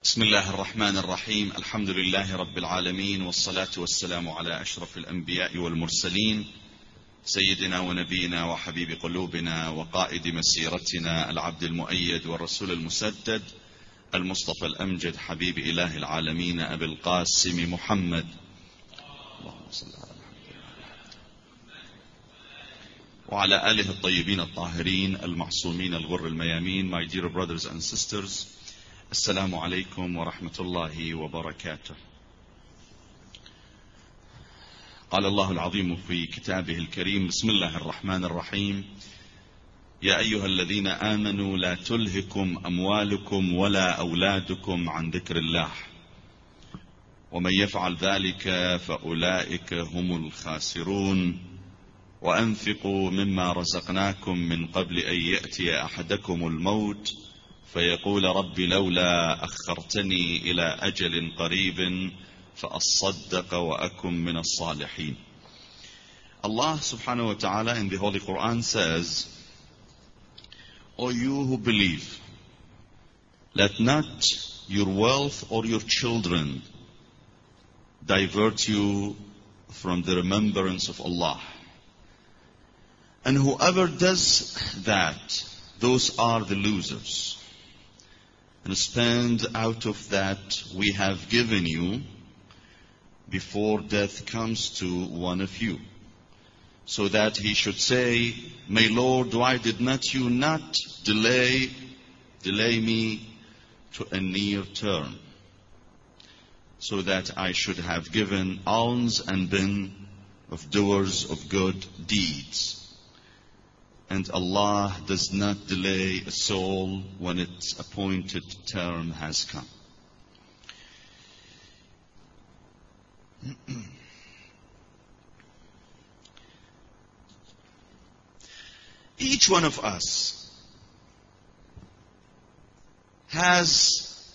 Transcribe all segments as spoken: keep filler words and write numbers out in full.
بسم الله الرحمن الرحيم. الحمد لله رب العالمين، والصلاة والسلام على أشرف الأنبياء والمرسلين، سيدنا ونبينا وحبيب قلوبنا وقائد مسيرتنا، العبد المؤيد والرسول المسدد، المصطفى الأمجد، حبيب إله العالمين، أبي القاسم محمد. اللهم صل على محمد وعلى آله الطيبين الطاهرين المعصومين الغر الميامين. My dear brothers and sisters, السلام عليكم ورحمة الله وبركاته. قال الله العظيم في كتابه الكريم: بسم الله الرحمن الرحيم. يا أيها الذين آمنوا لا تلهكم أموالكم ولا أولادكم عن ذكر الله ومن يفعل ذلك فأولئك هم الخاسرون وأنفقوا مما رزقناكم من قبل أن يأتي أحدكم الموت فيقول رب لولا أخرتني إلى أجل قريب فأصدق وأكن من الصالحين. Allah subhanahu wa ta'ala in the Holy Quran says, O you who believe, let not your wealth or your children divert you from the remembrance of Allah. And whoever does that, those are the losers. And spend out of that we have given you before death comes to one of you, so that he should say, my Lord, why did not you not delay, delay me to a near term, so that I should have given alms and been of doers of good deeds. And Allah does not delay a soul when its appointed term has come. Each one of us has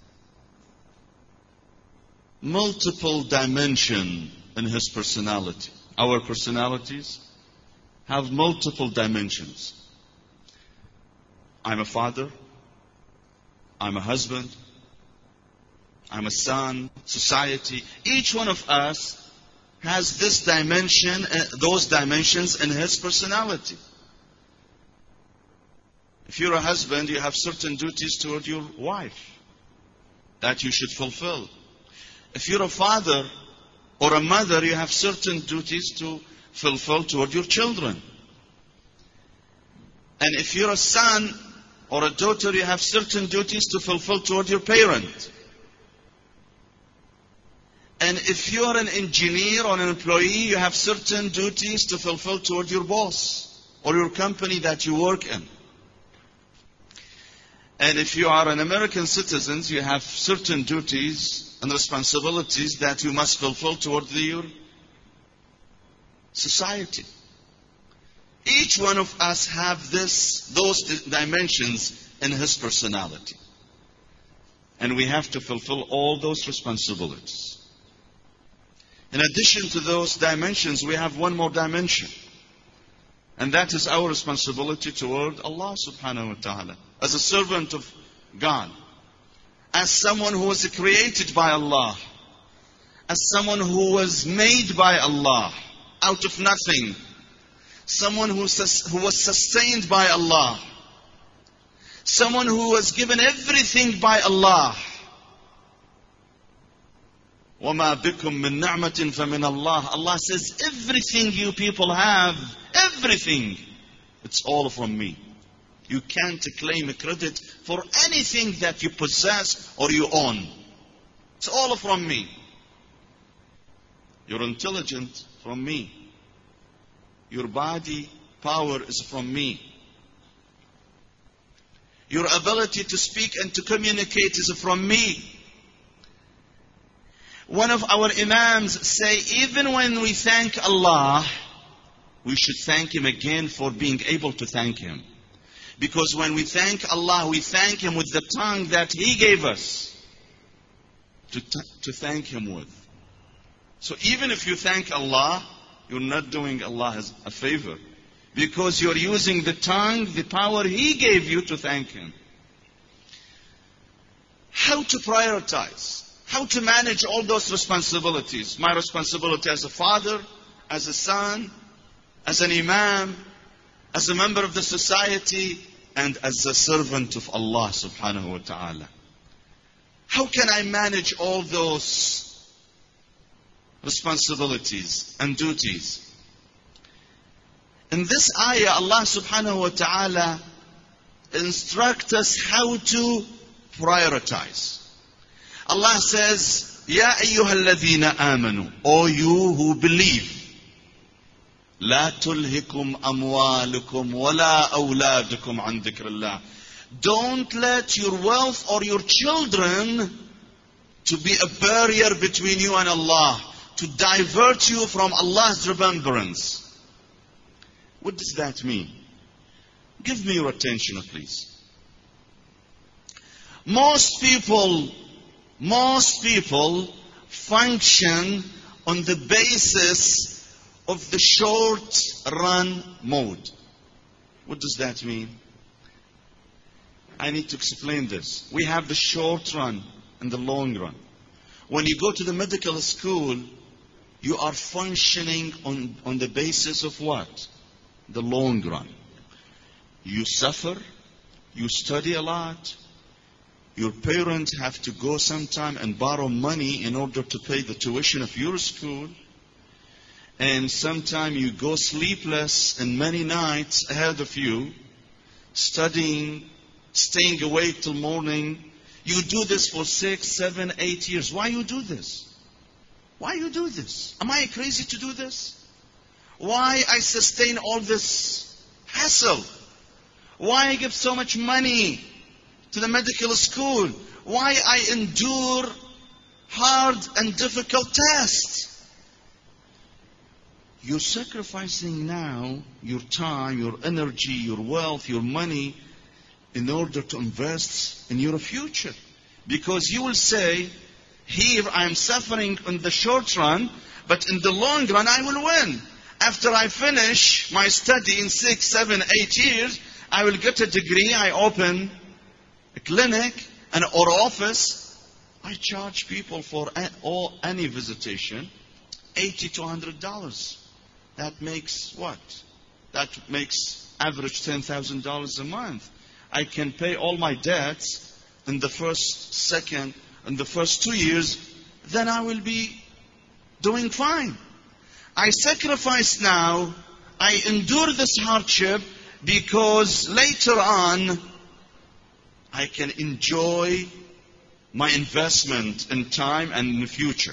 multiple dimensions in his personality. Our personalities have multiple dimensions. I'm a father, I'm a husband, I'm a son, society. Each one of us has this dimension, those dimensions in his personality. If you're a husband, you have certain duties toward your wife that you should fulfill. If you're a father or a mother, you have certain duties to fulfill toward your children. And if you're a son or a daughter, you have certain duties to fulfill toward your parent. And if you're an engineer or an employee, you have certain duties to fulfill toward your boss or your company that you work in. And if you are an American citizen, you have certain duties and responsibilities that you must fulfill toward your society. Each one of us have this, those dimensions in his personality. And we have to fulfill all those responsibilities. In addition to those dimensions, we have one more dimension. And that is our responsibility toward Allah subhanahu wa ta'ala. As a servant of God. As someone who was created by Allah. As someone who was made by Allah. Out of nothing. Someone who, sus- who was sustained by Allah. Someone who was given everything by Allah. وَمَا بِكُم مِّن نَعْمَةٍ فَمِنَ اللَّهِ. Allah says, everything you people have, everything, it's all from me. You can't claim credit for anything that you possess or you own. It's all from me. You're intelligent, from me. Your body power is from me. Your ability to speak and to communicate is from me. One of our imams say, even when we thank Allah, we should thank Him again for being able to thank Him. Because when we thank Allah, we thank Him with the tongue that He gave us to, t- to thank Him with. So even if you thank Allah, you're not doing Allah a favor. Because you're using the tongue, the power He gave you to thank Him. how to prioritize, how to manage all those responsibilities. My responsibility as a father, as a son, as an imam, as a member of the society, and as a servant of Allah subhanahu wa ta'ala. How can I manage all those responsibilities and duties? In this ayah, Allah subhanahu wa ta'ala instructs us how to prioritize. Allah says, Ya ayyuha alladhina amanu, O you who believe, La tulhikum amwalukum wala awladukum an dhikrillah. Don't let your wealth or your children to be a barrier between you and Allah, to divert you from Allah's remembrance. What does that mean? Give me your attention, please. Most people, most people function on the basis of the short run mode. What does that mean? I need to explain this. We have the short run and the long run. When you go to the medical school, you are functioning on, on the basis of what? The long run. You suffer, you study a lot, your parents have to go sometime and borrow money in order to pay the tuition of your school, and sometime you go sleepless and many nights ahead of you, studying, staying awake till morning. You do this for six, seven, eight years. Why you do this? Why you do this? Am I crazy to do this? Why I sustain all this hassle? Why I give so much money to the medical school? Why I endure hard and difficult tests? You're sacrificing now your time, your energy, your wealth, your money in order to invest in your future. Because you will say, here I am suffering in the short run, but in the long run I will win. After I finish my study in six, seven, eight years, I will get a degree, I open a clinic and or office. I charge people for all, any visitation eighty to one hundred dollars. That makes what? That makes average ten thousand dollars a month. I can pay all my debts in the first, second, in the first two years, then I will be doing fine. I sacrifice now, I endure this hardship because later on I can enjoy my investment in time and in the future.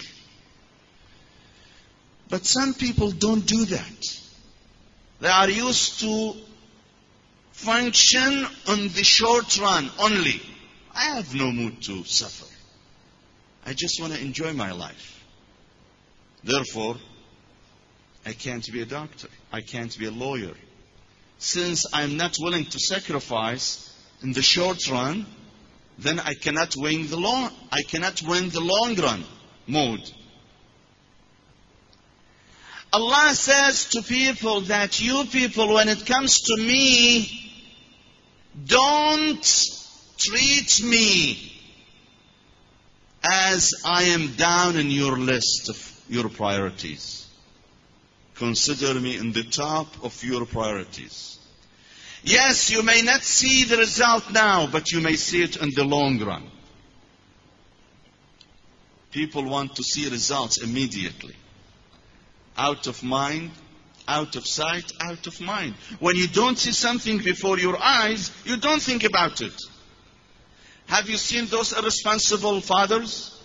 But some people don't do that. They are used to function on the short run only. I have no mood to suffer. I just want to enjoy my life. Therefore, I can't be a doctor. I can't be a lawyer. Since I'm not willing to sacrifice in the short run, then I cannot win the long, I cannot win the long run mode. Allah says to people that you people, when it comes to me, don't treat me as I am down in your list of your priorities. Consider me in the top of your priorities. Yes, you may not see the result now, but you may see it in the long run. People want to see results immediately. Out of mind, out of sight, out of mind. When you don't see something before your eyes, you don't think about it. Have you seen those irresponsible fathers?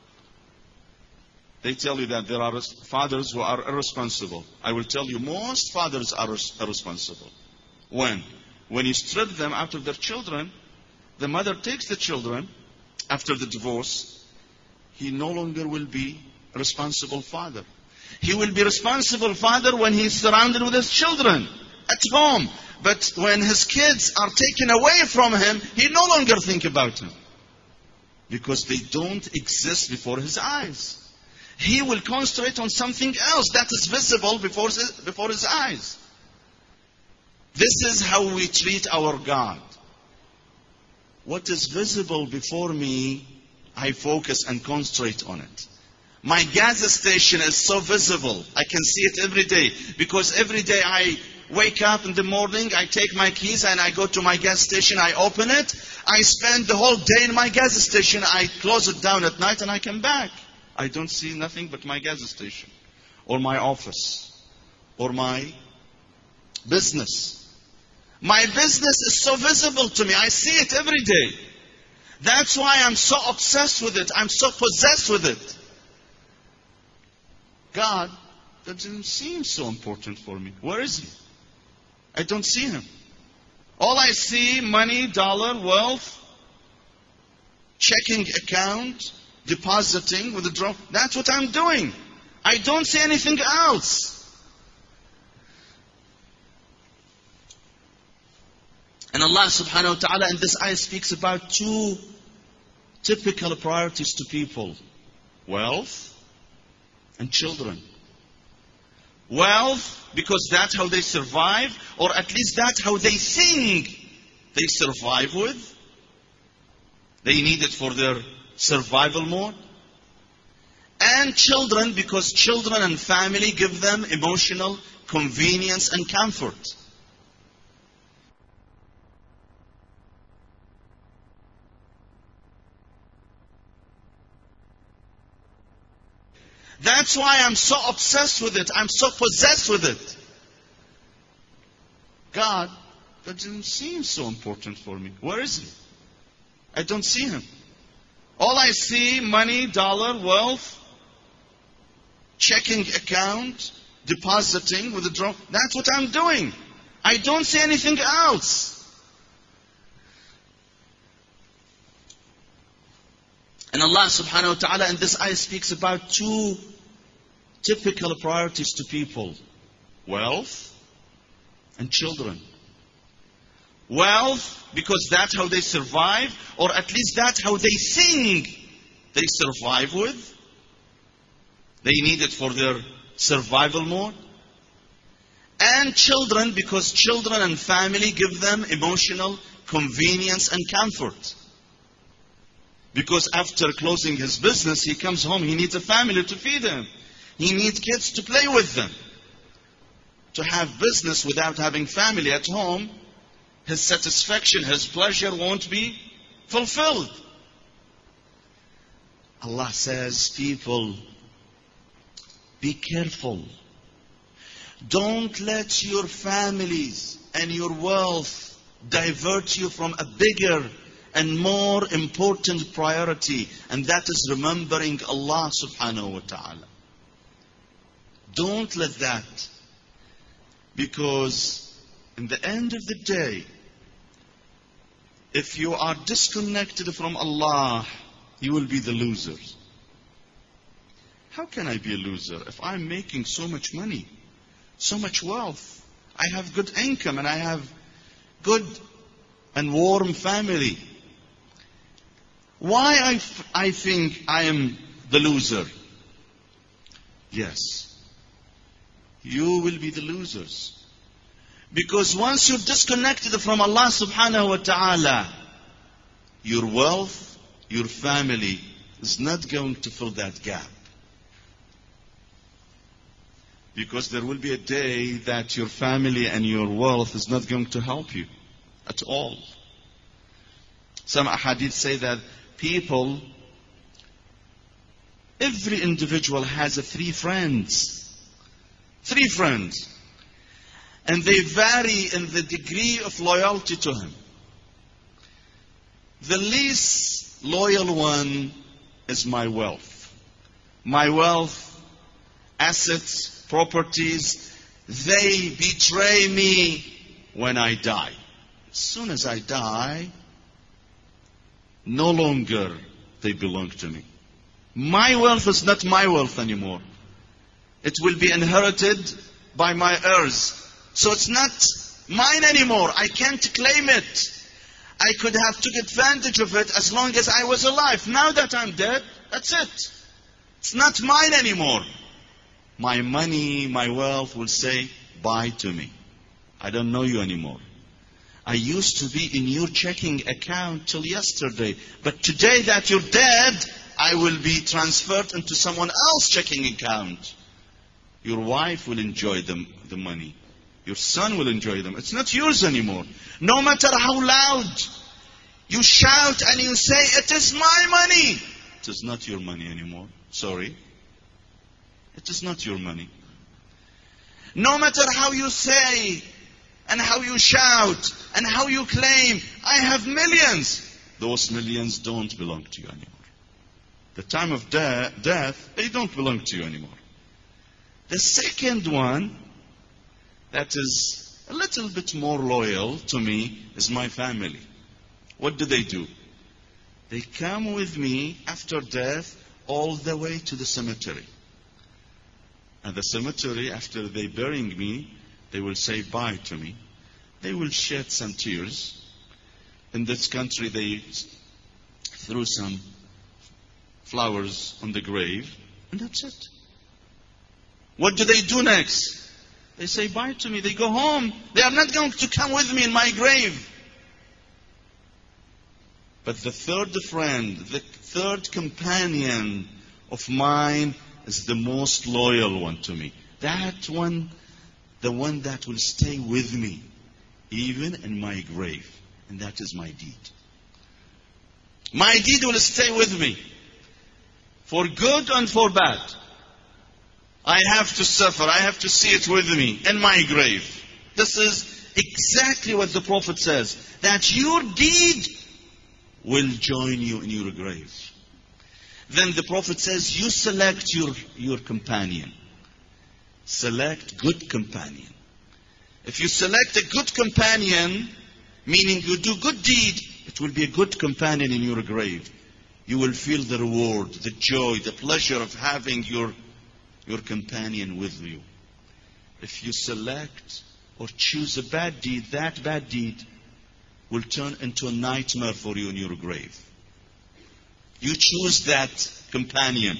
They tell you that there are fathers who are irresponsible. I will tell you, most fathers are irresponsible. When? When you strip them out of their children, the mother takes the children after the divorce. He no longer will be a responsible father. He will be responsible father when he is surrounded with his children at home. But when his kids are taken away from him, he no longer thinks about them. Because they don't exist before his eyes. He will concentrate on something else that is visible before his, before his eyes. This is how we treat our God. What is visible before me I focus and concentrate on it. My gas station is so visible. I can see it every day. Because every day I wake up in the morning, I take my keys and I go to my gas station, I open it. I spend the whole day in my gas station. I close it down at night and I come back. I don't see nothing but my gas station. Or my office. Or my business. My business is so visible to me. I see it every day. That's why I'm so obsessed with it. I'm so possessed with it. God doesn't seem so important for me. Where is He? I don't see Him. All I see, money, dollar, wealth, checking account, depositing, withdrawing. That's what I'm doing. I don't see anything else. And Allah subhanahu wa ta'ala in this ayah speaks about two typical priorities to people. Wealth and children. Wealth, because that's how they survive, or at least that's how they think they survive with. They need it for their survival mode. And children, because children and family give them emotional convenience and comfort. That's why I'm so obsessed with it. I'm so possessed with it. God doesn't seem so important for me. Where is He? I don't see Him. All I see, money, dollar, wealth, checking account, depositing, withdrawing. That's what I'm doing. I don't see anything else. And Allah subhanahu wa ta'ala in this ayah speaks about two typical priorities to people. Wealth and children. Wealth, because that's how they survive, or at least that's how they think they survive with. They need it for their survival mode. And children, because children and family give them emotional convenience and comfort. Because after closing his business, he comes home, he needs a family to feed him. He needs kids to play with them. To have business without having family at home, his satisfaction, his pleasure won't be fulfilled. Allah says, people, be careful. Don't let your families and your wealth divert you from a bigger and more important priority, and that is remembering Allah subhanahu wa ta'ala. Don't let that, because in the end of the day, if you are disconnected from Allah, you will be the losers. How can I be a loser if I'm making so much money, so much wealth? I have good income and I have good and warm family. Why I, f- I think I am the loser? Yes. You will be the losers. Because once you're disconnected from Allah subhanahu wa ta'ala, your wealth, your family is not going to fill that gap. Because there will be a day that your family and your wealth is not going to help you at all. Some ahadith say that people, every individual has a three friends. Three friends. And they vary in the degree of loyalty to him. The least loyal one is my wealth. My wealth, assets, properties, they betray me when I die. As soon as I die, no longer they belong to me. My wealth is not my wealth anymore. It will be inherited by my heirs. So it's not mine anymore. I can't claim it. I could have took advantage of it as long as I was alive. Now that I'm dead, that's it. It's not mine anymore. My money, my wealth will say, bye to me. I don't know you anymore. I used to be in your checking account till yesterday, but today that you're dead, I will be transferred into someone else's checking account. Your wife will enjoy the, the money. Your son will enjoy them. It's not yours anymore. No matter how loud you shout and you say, it is my money. It is not your money anymore. Sorry. It is not your money. No matter how you say and how you shout and how you claim, I have millions. Those millions don't belong to you anymore. The time of de- death, they don't belong to you anymore. The second one, that is a little bit more loyal to me, is my family. What do they do? They come with me after death all the way to the cemetery. At the cemetery, after they burying me, they will say bye to me. They will shed some tears. In this country, they threw some flowers on the grave, and that's it. What do they do next? They say bye to me. They go home. They are not going to come with me in my grave. But the third friend, the third companion of mine is the most loyal one to me. That one, the one that will stay with me, even in my grave. And that is my deed. My deed will stay with me, for good and for bad. I have to suffer. I have to see it with me in my grave. This is exactly what the Prophet says, that your deed will join you in your grave. Then the Prophet says, you select your, your companion. Select good companion. If you select a good companion, meaning you do good deed, it will be a good companion in your grave. You will feel the reward, the joy, the pleasure of having your your companion with you. If you select or choose a bad deed, that bad deed will turn into a nightmare for you in your grave. You choose that companion.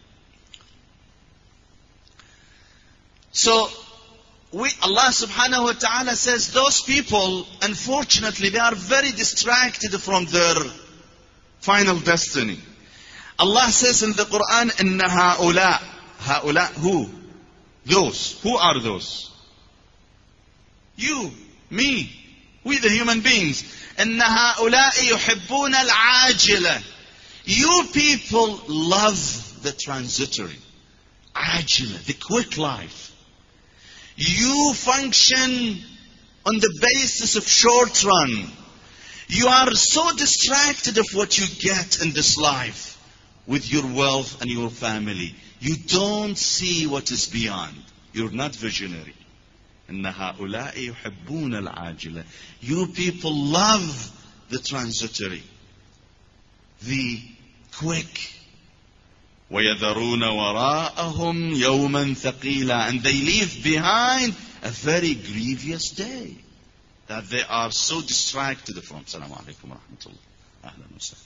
So, we, Allah subhanahu wa ta'ala says those people, unfortunately, they are very distracted from their final destiny. Allah says in the Quran, إِنَّ هَؤُلَاء هؤلاء who? Those. Who are those? You, me, we the human beings. إِنَّ هَؤُلَاء يُحِبُّونَ الْعَاجِلَةِ. You people love the transitory. Ajila, the quick life. You function on the basis of short run. You are so distracted of what you get in this life with your wealth and your family. You don't see what is beyond. You're not visionary. إِنَّ هَؤُلَاءِ يُحِبُّونَ الْعَاجِلَةِ. You people love the transitory, the quick. وَيَذَرُونَ وَرَاءَهُمْ يَوْمًا ثَقِيلًا. And they leave behind a very grievous day that they are so distracted from. Assalamu alaikum wa rahmatullah. Ahlan wa sahlan.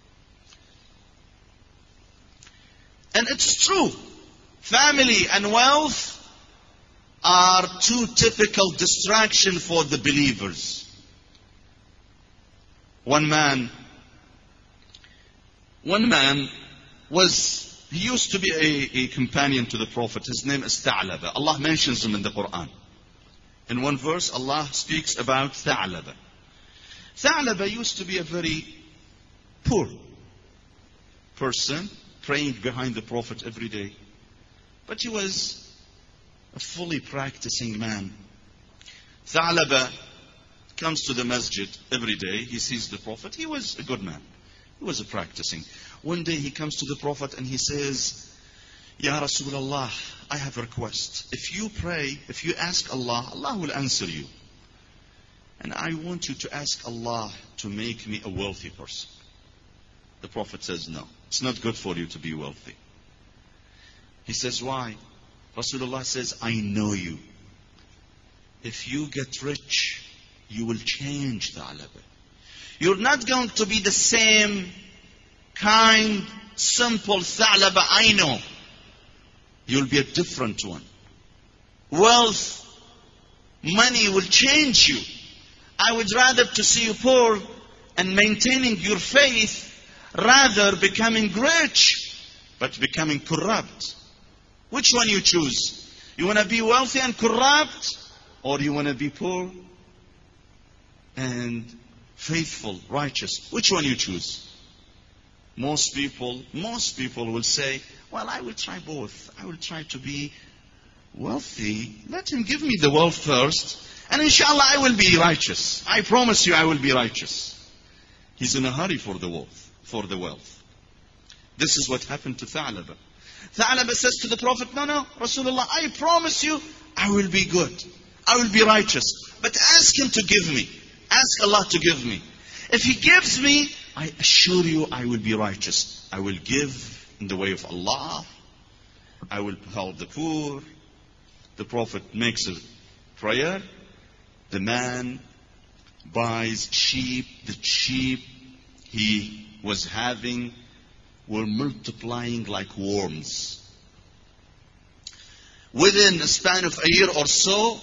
And it's true. Family and wealth are two typical distractions for the believers. One man, one man was, he used to be a, a companion to the Prophet. His name is Tha'laba. Allah mentions him in the Quran. In one verse, Allah speaks about Tha'laba. Tha'laba used to be a very poor person, praying behind the Prophet every day. But he was a fully practicing man. Tha'laba comes to the masjid every day. He sees the Prophet. He was a good man. He was a practicing. One day he comes to the Prophet and he says, Ya Rasulullah, I have a request. If you pray, if you ask Allah, Allah will answer you. And I want you to ask Allah to make me a wealthy person. The Prophet says, no, it's not good for you to be wealthy. He says, why? Rasulullah says, I know you. If you get rich, you will change Tha'laba. You're not going to be the same kind, simple Tha'laba I know. You'll be a different one. Wealth, money will change you. I would rather to see you poor and maintaining your faith rather becoming rich but becoming corrupt. Which one you choose? You want to be wealthy and corrupt, or you want to be poor and faithful, righteous? Which one you choose? Most people, most people will say, well, I will try both. I will try to be wealthy. Let him give me the wealth first, and inshallah I will be righteous. I promise you I will be righteous. He's in a hurry for the wealth, for the wealth. This is what happened to Tha'laba. Tha'laba says to the Prophet, no, no, Rasulullah, I promise you I will be good. I will be righteous. But ask him to give me. Ask Allah to give me. If he gives me, I assure you I will be righteous. I will give in the way of Allah. I will help the poor. The Prophet makes a prayer. The man buys sheep. The sheep he was having were multiplying like worms. Within a span of a year or so,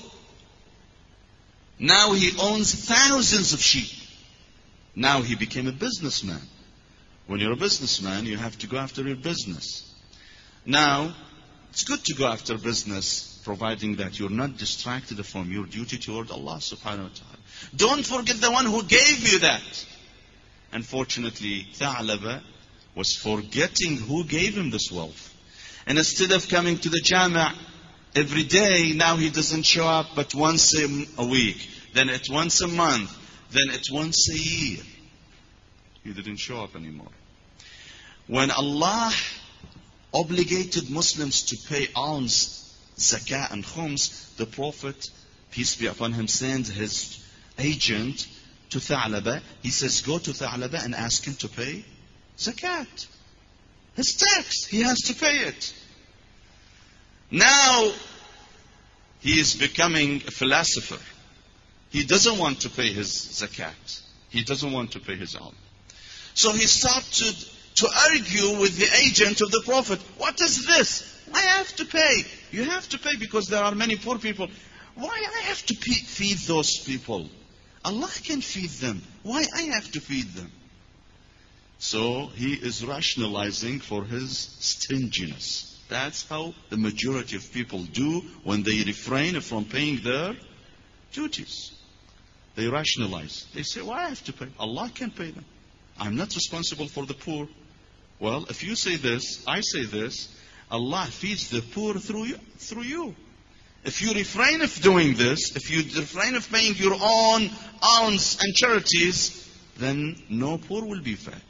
now he owns thousands of sheep. Now he became a businessman. When you're a businessman, you have to go after your business. Now, it's good to go after business, providing that you're not distracted from your duty toward Allah subhanahu wa ta'ala. Don't forget the one who gave you that. Unfortunately, Tha'laba was forgetting who gave him this wealth. And instead of coming to the Jami' every day, now he doesn't show up but once a week. Then it's once a month. Then it's once a year. He didn't show up anymore. When Allah obligated Muslims to pay alms, zakah and khums, the Prophet, peace be upon him, sends his agent to Tha'laba. He says, go to Tha'laba and ask him to pay zakat. His tax, he has to pay it. Now, he is becoming a philosopher. He doesn't want to pay his zakat. He doesn't want to pay his alms. So he started to argue with the agent of the Prophet. What is this? I have to pay. You have to pay because there are many poor people. Why I have to feed those people? Allah can feed them. Why I have to feed them? So he is rationalizing for his stinginess. That's how the majority of people do when they refrain from paying their duties. They rationalize. They say, why I have to pay? Allah can pay them. I'm not responsible for the poor. Well, if you say this, I say this, Allah feeds the poor through you. Through you. If you refrain of doing this, if you refrain of paying your own alms and charities, then no poor will be fed.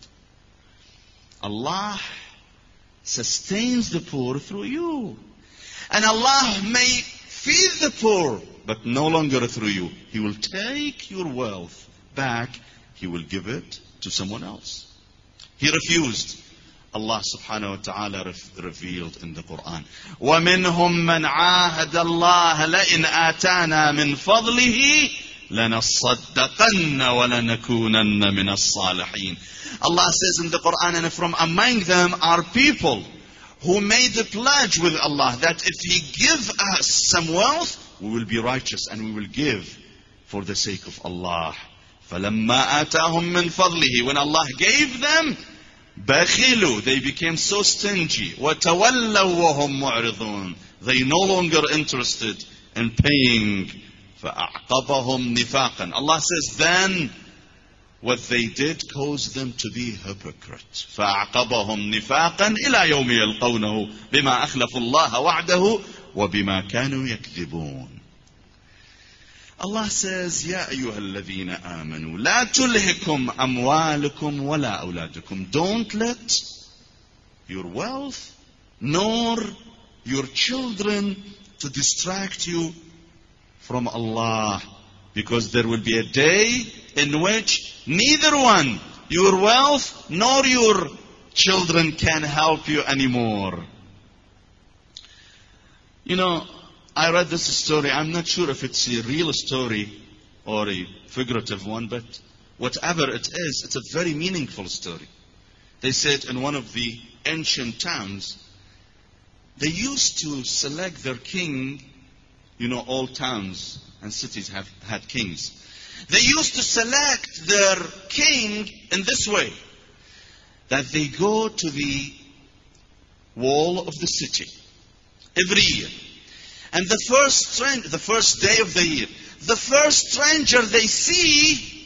Allah sustains the poor through you. And Allah may feed the poor, but no longer through you. He will take your wealth back. He will give it to someone else. He refused. Allah subhanahu wa ta'ala revealed in the Quran, وَمِنْهُمْ مَنْ عَاهَدَ اللَّهَ لَإِنْ آتَانَا مِنْ فَضْلِهِ لَنَصَّدَّقَنَّ وَلَنَكُونَنَّ مِنَ الصَّالِحِينَ. Allah says in the Quran, and from among them are people who made a pledge with Allah that if He give us some wealth, we will be righteous and we will give for the sake of Allah. فَلَمَّا آتَاهُمْ مِنْ فَضْلِهِ. When Allah gave them, بَخِلُوا, they became so stingy. وَتَوَلَّوْا وَهُمْ مُعْرِضُونَ. They no longer interested in paying. فَأَعْقَبَهُمْ نِفَاقًا. Allah says, then what they did caused them to be hypocrite. فَأَعْقَبَهُمْ نِفَاقًا إِلَى يَوْمِ يَلْقَوْنَهُ بِمَا أَخْلَفُوا اللَّهَ وَعْدَهُ وَبِمَا كَانُوا يَكْذِبُونَ. Allah says, يَا أَيُّهَا الَّذِينَ آمَنُوا لَا تُلْهِكُمْ أَمْوَالُكُمْ وَلَا أَوْلَادُكُمْ. Don't let your wealth nor your children to distract you from Allah. Because there will be a day in which neither one, your wealth nor your children, can help you anymore. You know, I read this story. I'm not sure if it's a real story or a figurative one, but whatever it is, it's a very meaningful story. They said in one of the ancient towns, they used to select their king. You know, all towns and cities have had kings. They used to select their king in this way. That they go to the wall of the city every year. And the first stranger, the first day of the year, the first stranger they see,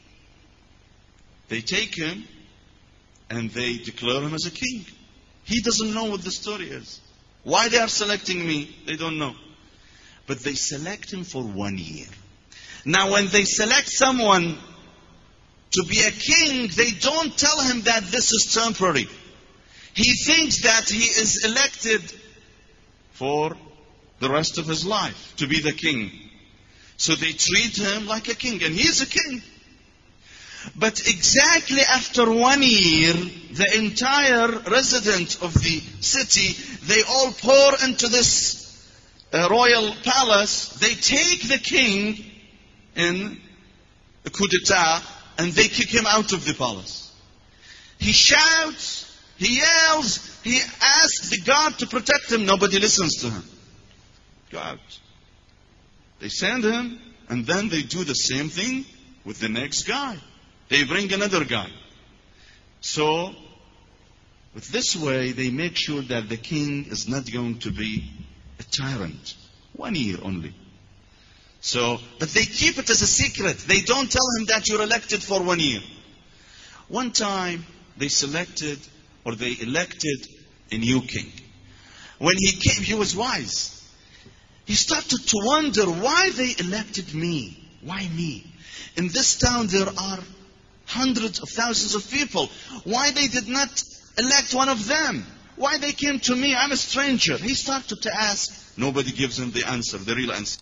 they take him and they declare him as a king. He doesn't know what the story is. Why they are selecting me, they don't know. But they select him for one year. Now when they select someone to be a king, they don't tell him that this is temporary. He thinks that he is elected for the rest of his life to be the king. So they treat him like a king, and he is a king. But exactly after one year, the entire resident of the city, they all pour into this uh, royal palace. They take the king in a coup d'etat, and they kick him out of the palace. He shouts, he yells, he asks the guard to protect him. Nobody listens to him. Go out. They send him, and then they do the same thing with the next guy. They bring another guy. So, with this way, they make sure that the king is not going to be a tyrant. One year only. So, but they keep it as a secret. They don't tell him that you're elected for one year. One time, they selected, or they elected a new king. When he came, he was wise. He started to wonder why they elected me. Why me? In this town there are hundreds of thousands of people. Why they did not elect one of them? Why they came to me? I'm a stranger. He started to ask. Nobody gives him the answer, the real answer.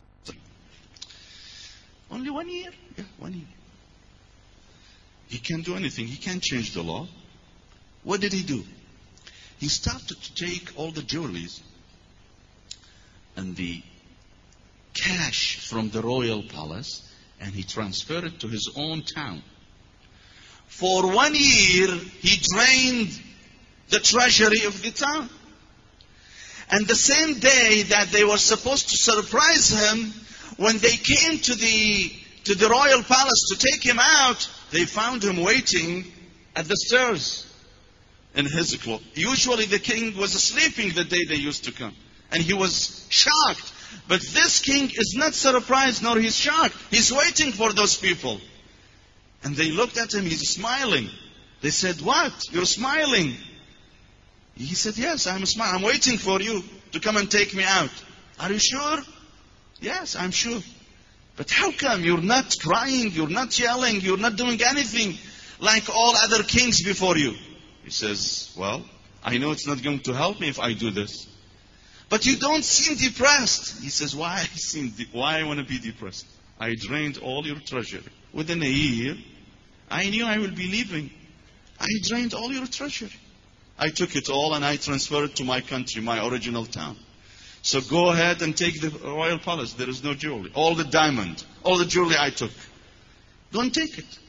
Only one year? Yeah, one year. He can't do anything. He can't change the law. What did he do? He started to take all the jewelries and the cash from the royal palace, and he transferred it to his own town. For one year, he drained the treasury of the town. And the same day that they were supposed to surprise him, when they came to the to the royal palace to take him out, they found him waiting at the stairs in his cloak. Usually the king was sleeping the day they used to come, and he was shocked. But this king is not surprised nor he's shocked. He's waiting for those people. And they looked at him, he's smiling. They said, "What? You're smiling?" He said, "Yes, I'm smiling. I'm waiting for you to come and take me out." "Are you sure?" "Yes, I'm sure." "But how come you're not crying, you're not yelling, you're not doing anything like all other kings before you?" He says, "Well, I know it's not going to help me if I do this. But you don't seem depressed." He says, "Why I seem de- why I want to be depressed? I drained all your treasure. Within a year, I knew I will be leaving. I drained all your treasure. I took it all and I transferred it to my country, my original town. So go ahead and take the royal palace. There is no jewelry. All the diamond, all the jewelry I took. Don't take it."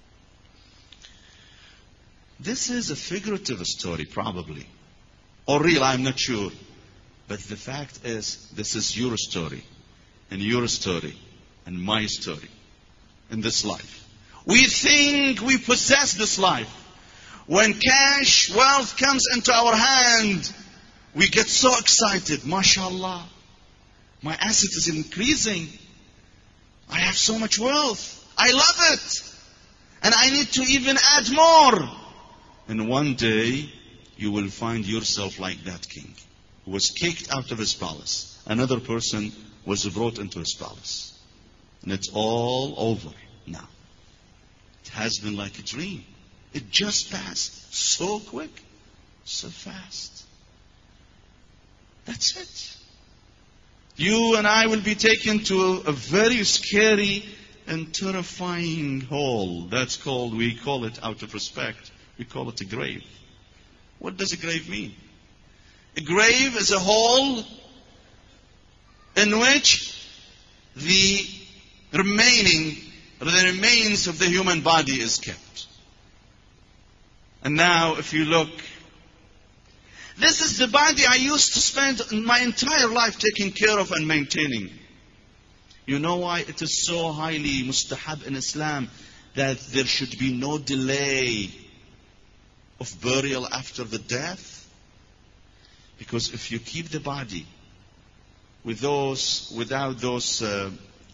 This is a figurative story, probably. Or real, I'm not sure. But the fact is, this is your story, and your story, and my story, in this life. We think we possess this life. When cash, wealth comes into our hand, we get so excited. MashaAllah, my asset is increasing. I have so much wealth. I love it. And I need to even add more. And one day, you will find yourself like that king, who was kicked out of his palace. Another person was brought into his palace. And it's all over now. It has been like a dream. It just passed so quick, so fast. That's it. You and I will be taken to a very scary and terrifying hole. That's called, we call it out of respect, we call it a grave. What does a grave mean? A grave is a hole in which the remaining, or the remains of the human body is kept. And now, if you look, this is the body I used to spend my entire life taking care of and maintaining. You know why it is so highly mustahab in Islam that there should be no delay of burial after the death? Because if you keep the body with those, without those, uh,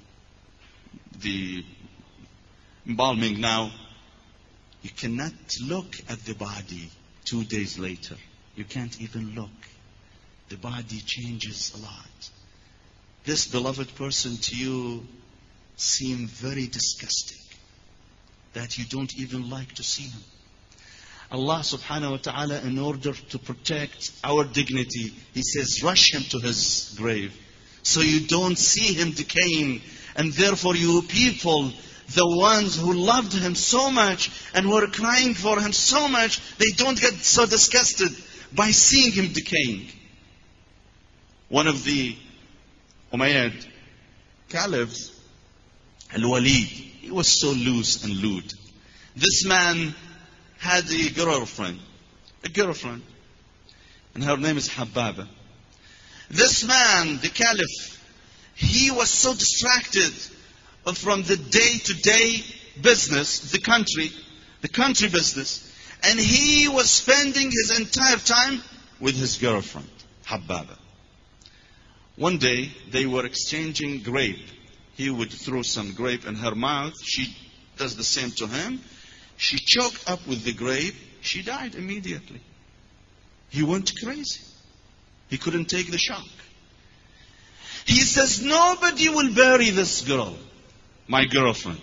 the embalming now, you cannot look at the body two days later. You can't even look. The body changes a lot. This beloved person to you seems very disgusting, that you don't even like to see him. Allah subhanahu wa ta'ala, in order to protect our dignity, He says, rush him to his grave, so you don't see him decaying. And therefore you people, the ones who loved him so much and were crying for him so much, they don't get so disgusted by seeing him decaying. One of the Umayyad caliphs, Al-Walid, he was so loose and lewd. This man had a girlfriend, a girlfriend, and her name is Hababa. This man, the caliph, he was so distracted from the day-to-day business, the country, the country business, and he was spending his entire time with his girlfriend, Hababa. One day, they were exchanging grape. He would throw some grape in her mouth. She does the same to him. She choked up with the grape. She died immediately. He went crazy. He couldn't take the shock. He says, nobody will bury this girl, my girlfriend.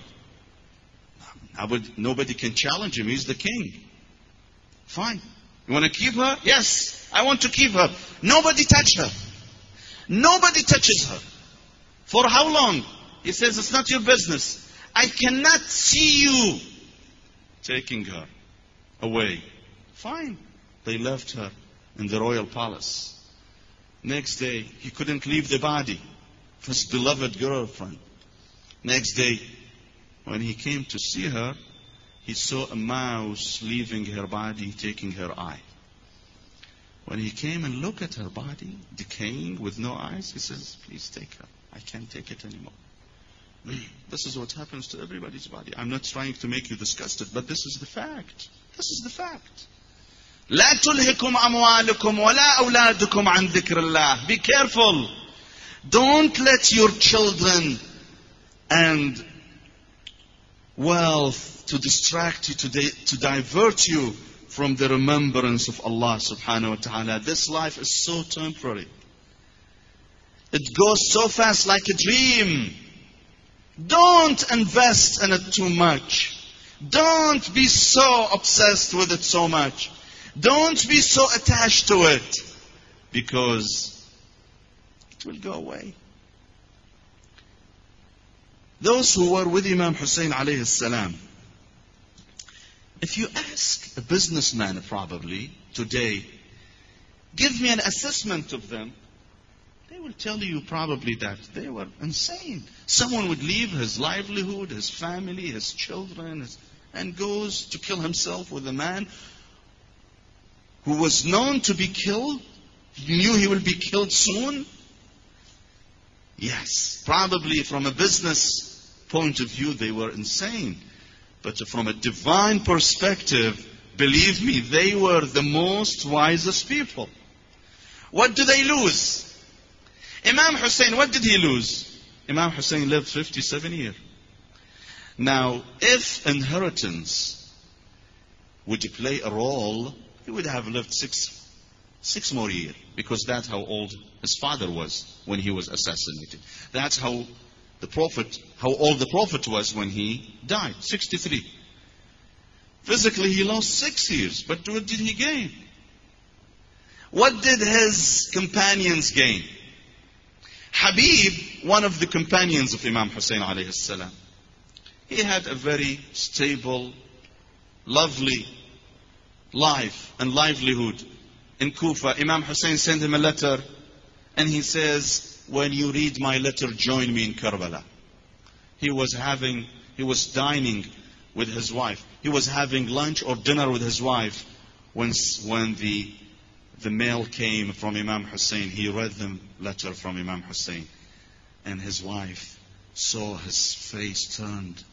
Nobody can challenge him. He's the king. Fine. You want to keep her? Yes, I want to keep her. Nobody touch her. Nobody touches her. For how long? He says, it's not your business. I cannot see you taking her away. Fine. They left her in the royal palace. Next day, he couldn't leave the body of his beloved girlfriend. Next day, when he came to see her, he saw a mouse leaving her body, taking her eye. When he came and looked at her body, decaying with no eyes, he says, please take her. I can't take it anymore. This is what happens to everybody's body. I'm not trying to make you disgusted, but this is the fact. This is the fact. لا تلهكم أموالكم ولا أولادكم عن ذكر الله. Be careful. Don't let your children and wealth to distract you, to, di- to divert you from the remembrance of Allah subhanahu wa ta'ala. This life is so temporary. It goes so fast like a dream. Don't invest in it too much. Don't be so obsessed with it so much. Don't be so attached to it, because it will go away. Those who were with Imam Hussein alayhi salam, if you ask a businessman probably today, give me an assessment of them, they will tell you probably that they were insane. Someone would leave his livelihood, his family, his children, his, and goes to kill himself with a man who was known to be killed. He knew he will be killed soon. Yes, probably from a business point of view they were insane. But from a divine perspective, believe me, they were the most wisest people. What do they lose? Imam Hussein, what did he lose? Imam Hussein lived fifty-seven years. Now, if inheritance would play a role, he would have lived six, six more years, because that's how old his father was when he was assassinated. That's how the Prophet, how old the Prophet was when he died, sixty-three. Physically, he lost six years, but what did he gain? What did his companions gain? Habib, one of the companions of Imam Hussein alayhi salam, he had a very stable, lovely life and livelihood in Kufa. Imam Hussein sent him a letter, and he says, when you read my letter, join me in Karbala. He was having, he was dining with his wife. He was having lunch or dinner with his wife when, when the, the mail came from Imam Hussein. He read the letter from Imam Hussein, and his wife saw his face turned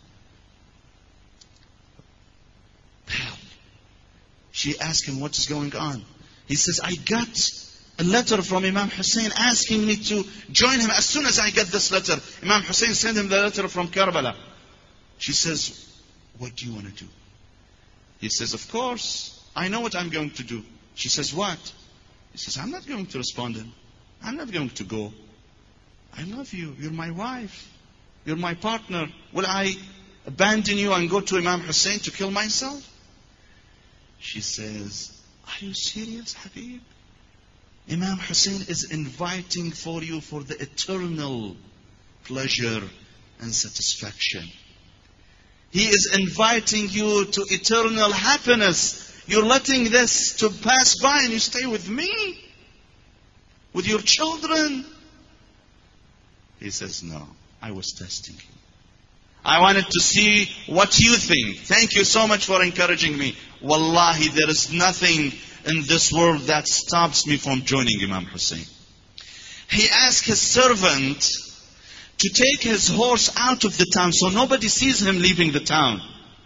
pale. She asked him, what is going on? He says, I got a letter from Imam Hussein asking me to join him. As soon as I get this letter, Imam Hussein sent him the letter from Karbala. She says, what do you want to do? He says, of course, I know what I'm going to do. She says, what? He says, I'm not going to respond to him. I'm not going to go. I love you. You're my wife. You're my partner. Will I abandon you and go to Imam Hussein to kill myself? She says, are you serious, Habib? Imam Hussein is inviting for you for the eternal pleasure and satisfaction. He is inviting you to eternal happiness. You're letting this to pass by and you stay with me? With your children? He says, no, I was testing you. I wanted to see what you think. Thank you so much for encouraging me. Wallahi, there is nothing in this world that stops me from joining Imam Hussein. He asked his servant to take his horse out of the town so nobody sees him leaving the town.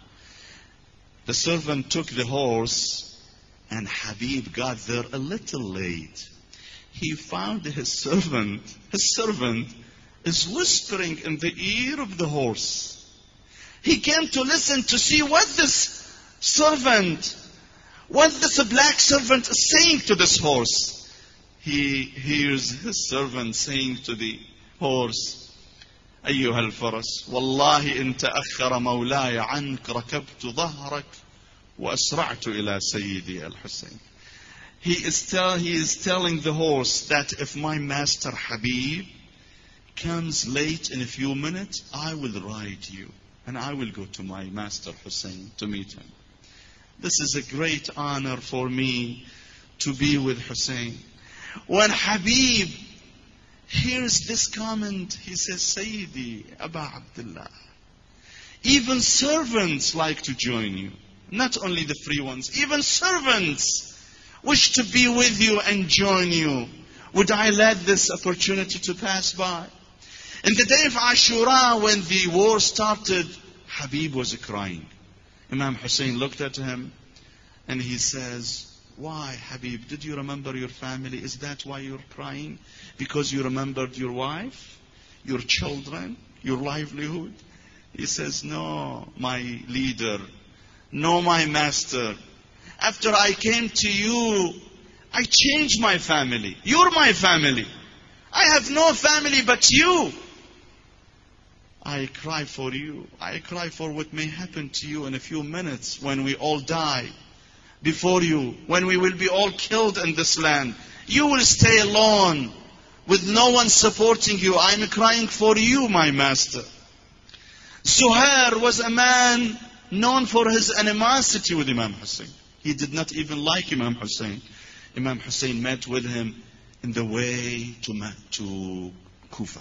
The servant took the horse and Habib got there a little late. He found his servant, his servant is whispering in the ear of the horse. He came to listen to see what this servant, what this black servant is saying to this horse. He hears his servant saying to the horse, أيها الفرس والله إن تأخر مولاي عنك ركبت ظهرك وأسرعت إلى سيدي الحسين. He is, tell, he is telling the horse that if my master Habib comes late in a few minutes, I will ride you and I will go to my master Hussein to meet him. This is a great honor for me to be with Hussein. When Habib hears this comment, he says, Sayyidi Aba Abdullah, even servants like to join you. Not only the free ones, even servants wish to be with you and join you. Would I let this opportunity to pass by? In the day of Ashura, when the war started, Habib was crying. Imam Hussein looked at him and he says, why, Habib, did you remember your family? Is that why you're crying? Because you remembered your wife, your children, your livelihood? He says, no, my leader, no, my master. After I came to you, I changed my family. You're my family. I have no family but you. I cry for you. I cry for what may happen to you in a few minutes when we all die before you, when we will be all killed in this land. You will stay alone with no one supporting you. I'm crying for you, my master. Zuhair was a man known for his animosity with Imam Hussein. He did not even like Imam Hussein. Imam Hussein met with him in the way to, to Kufa.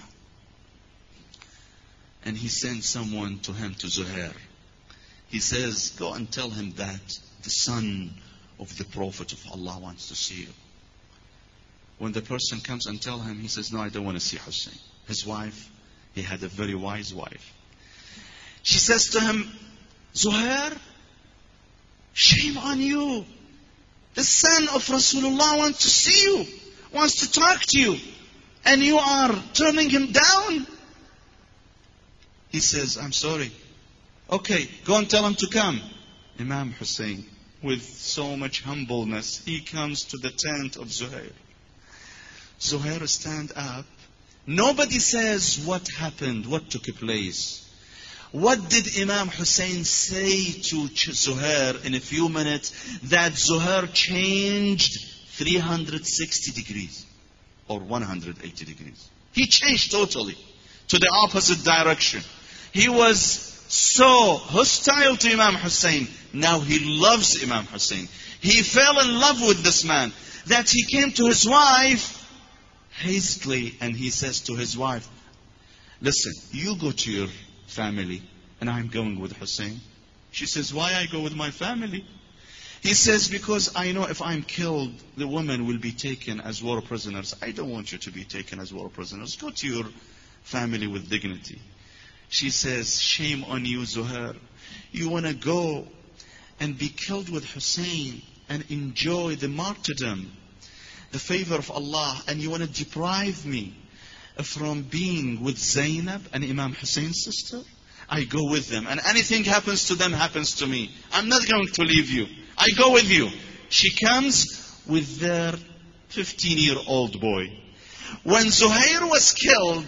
And he sent someone to him, to Zuhair. He says, go and tell him that the son of the Prophet of Allah wants to see you. When the person comes and tells him, he says, no, I don't want to see Hussein. His wife, he had a very wise wife. She says to him, Zuhair, shame on you. The son of Rasulullah wants to see you, wants to talk to you, and you are turning him down. He says, I'm sorry. Okay, go and tell him to come. Imam Hussein, with so much humbleness, he comes to the tent of Zuhair. Zuhair stand up. Nobody says what happened, what took place. What did Imam Hussein say to Zuhair in a few minutes that Zuhair changed three hundred sixty degrees or one hundred eighty degrees? He changed totally to the opposite direction. He was so hostile to Imam Hussein. Now he loves Imam Hussein. He fell in love with this man that he came to his wife hastily and he says to his wife, listen, you go to your family and I'm going with Hussein. She says, why I go with my family? He says, because I know if I'm killed, the women will be taken as war prisoners. I don't want you to be taken as war prisoners. Go to your family with dignity. She says, shame on you, Zuhair. You want to go and be killed with Hussein and enjoy the martyrdom, the favor of Allah, and you want to deprive me from being with Zainab and Imam Hussein's sister? I go with them, and anything happens to them happens to me. I'm not going to leave you. I go with you. She comes with their fifteen-year-old boy. When Zuhair was killed,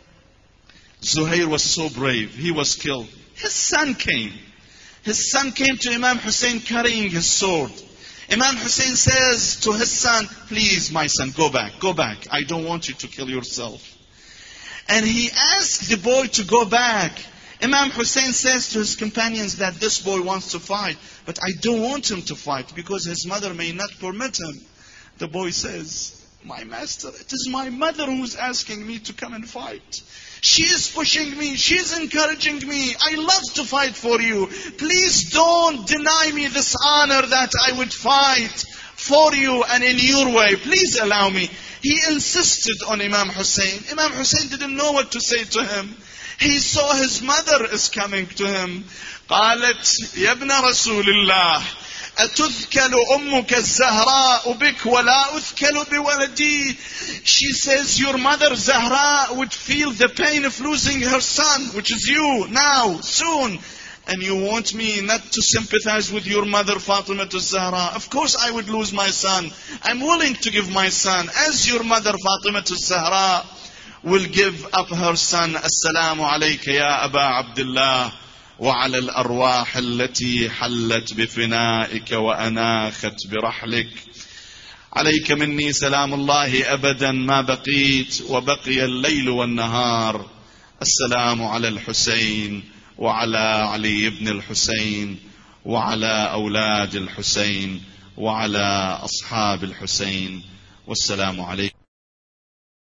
Zuhair was so brave. He was killed. His son came. His son came to Imam Hussein carrying his sword. Imam Hussein says to his son, please, my son, go back, go back. I don't want you to kill yourself. And he asked the boy to go back. Imam Hussein says to his companions that this boy wants to fight, but I don't want him to fight because his mother may not permit him. The boy says, my master, it is my mother who's asking me to come and fight. She is pushing me. She is encouraging me. I love to fight for you. Please don't deny me this honor that I would fight for you and in your way. Please allow me. He insisted on Imam Hussein. Imam Hussein didn't know what to say to him. He saw his mother is coming to him. قالت يا ابن رسول الله أتذكل أمك الزهراء بك ولا أذكل بولدي. She says, your mother Zahra would feel the pain of losing her son, which is you, now, soon. And you want me not to sympathize with your mother Fatima Zahra. Of course I would lose my son. I'm willing to give my son, as your mother Fatima Zahra will give up her son. Assalamu alayka ya Aba Abdullah. وعلى الأرواح التي حلت بفنائك وأناخت برحلك. عليك مني سلام الله أبدا ما بقيت وبقي الليل والنهار. السلام على الحسين وعلى علي بن الحسين وعلى أولاد الحسين وعلى أصحاب الحسين. والسلام عليكم.